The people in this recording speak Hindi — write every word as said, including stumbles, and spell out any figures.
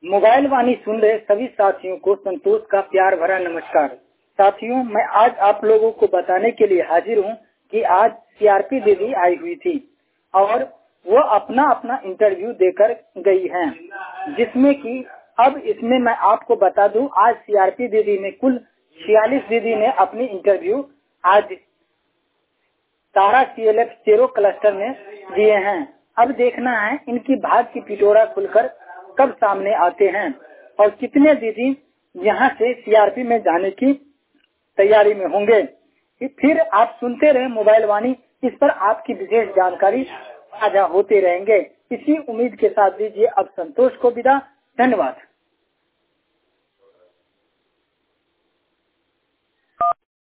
मोबाइल वाणी सुन रहे सभी साथियों को संतोष का प्यार भरा नमस्कार। साथियों, मैं आज आप लोगों को बताने के लिए हाजिर हूँ कि आज सीआरपी दीदी आई हुई थी और वो अपना अपना इंटरव्यू देकर गई हैं, जिसमें कि अब इसमें मैं आपको बता दूं, आज सीआरपी दीदी ने कुल छियालीस दीदी ने अपनी इंटरव्यू आज तारा सीएलएफ चेरो क्लस्टर में दिए हैं। अब देखना है इनकी भाग की पिटोरा खुलकर कब सामने आते हैं और कितने दीदी यहाँ से सीआरपी में जाने की तैयारी में होंगे। फिर आप सुनते रहे मोबाइल वाणी, इस पर आपकी विशेष जानकारी साझा होते रहेंगे। इसी उम्मीद के साथ दीजिए अब संतोष को विदा। धन्यवाद।